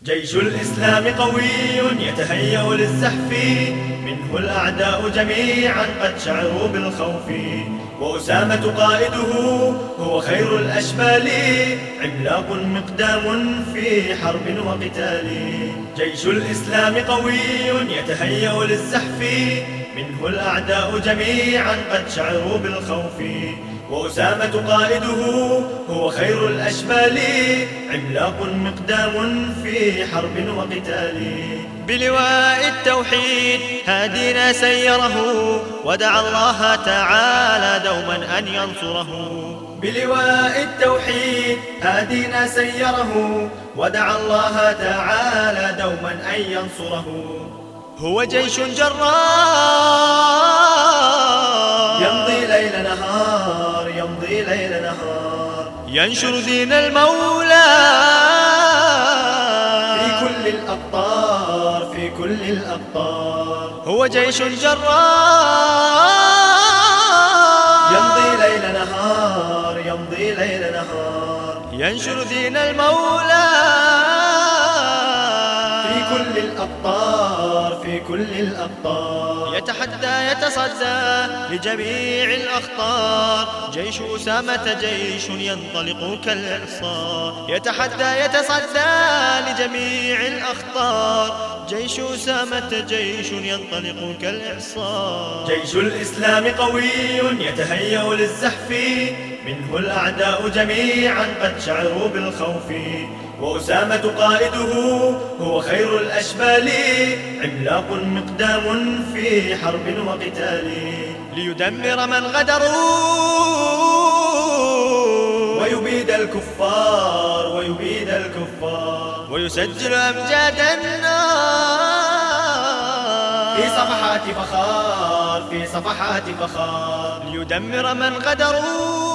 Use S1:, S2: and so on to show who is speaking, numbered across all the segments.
S1: جيش الإسلام قوي يتهيأ للزحف، منه الأعداء جميعا قد شعروا بالخوف، وأسامة قائده هو خير الأشبال، عملاق مقدام في حرب وقتال. جيش الإسلام قوي يتهيأ للزحف، منه الأعداء جميعا قد شعروا بالخوف، وأسامة قائده هو خير الأشبال، عملاق مقدام في حرب وقتال.
S2: بلواء التوحيد هادينا سيره، ودعا الله تعالى دوما أن ينصره.
S1: بلواء التوحيد هادينا سيره، ودعا الله تعالى دوما أن ينصره.
S2: هو جيش جرار
S1: يمضي ليل نهار، يمضي ليل نهار،
S2: ينشر دين المولى
S1: في كل الأقطار، في كل الأقطار.
S2: هو جيش جرار
S1: يمضي ليل نهار، يمضي ليل نهار،
S2: ينشر دين المولى
S1: في كل الأقطار، في كل الأقطار.
S2: يتحدى يتصدى لجميع الأخطار. جيش أسامة جيش ينطلق كالإعصار. يتحدى يتصدى لجميع الأخطار. جيش أسامة جيش ينطلق كالإعصار.
S1: جيش الإسلام قوي يتهيأ للزحف، منه الأعداء جميعا قد شعروا بالخوف، وأسامة قائده هو خير الأشبال، عملاق مقدام في حرب وقتال.
S2: ليدمر من غدروا
S1: ويبيد الكفار، ويبيد الكفار،
S2: ويسجل أمجادا
S1: في صفحات فخار، في صفحات فخار.
S2: ليدمر من غدروا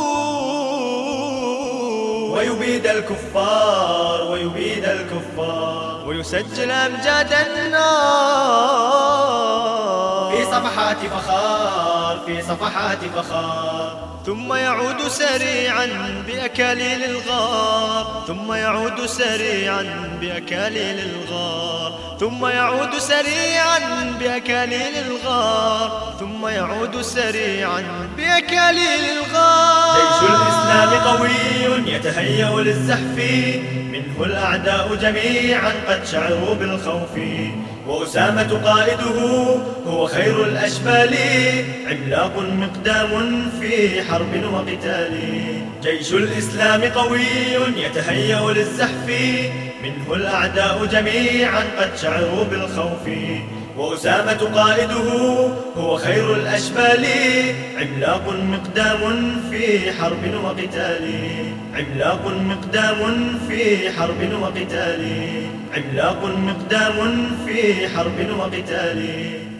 S1: ويبيد الكفار، ويبيد الكفار،
S2: ويسجل أمجادا
S1: في صفحات فخار، في صفحات فخار.
S2: ثم يعود سريعا بأكاليل الغار. ثم يعود سريعا بأكاليل الغار. ثم يعود سريعا بأكاليل الغار. ثم يعود سريعا بأكاليل الغار.
S1: جيش الإسلام قوي يتهيأ للزحف، منه الأعداء جميعا قد شعروا بالخوف، وأسامة قائده هو خير الأشبال، عملاق مقدام في حرب وقتال. جيش الإسلام قوي يتهيأ للزحف، منه الأعداء جميعا قد شعروا بالخوف، وأسامة قائده هو خير الأشبال، عملاق مقدام في حرب وقتال. عملاق مقدام في حرب وقتال. عملاق مقدام في حرب وقتال.